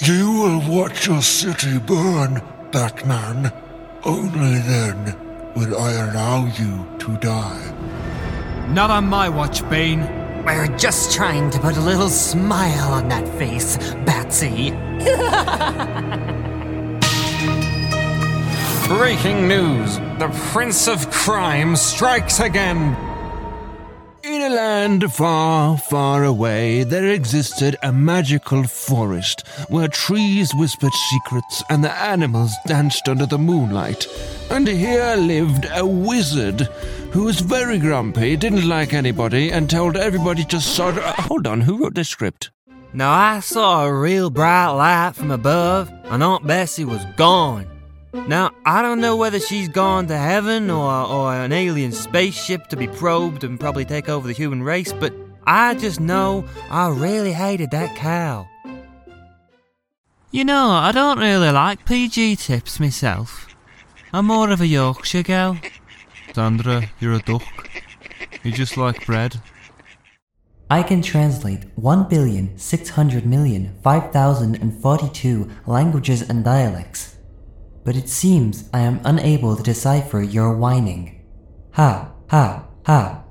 You will watch your city burn, Batman. Only then will I allow you to die. Not on my watch, Bane. We're just trying to put a little smile on that face, Batsy. Breaking news. The Prince of Crime strikes again. In a land far, far away, there existed a magical forest where trees whispered secrets and the animals danced under the moonlight. And here lived a wizard who was very grumpy, didn't like anybody, and told everybody to sod... hold on, who wrote this script? Now I saw a real bright light from above, and Aunt Bessie was gone. Now, I don't know whether she's gone to heaven or an alien spaceship to be probed and probably take over the human race, but I just know I really hated that cow. You know, I don't really like PG tips myself. I'm more of a Yorkshire girl. Sandra, you're a duck. You just like bread. I can translate 1,600,005,042 languages and dialects. But it seems I am unable to decipher your whining. Ha, ha, ha.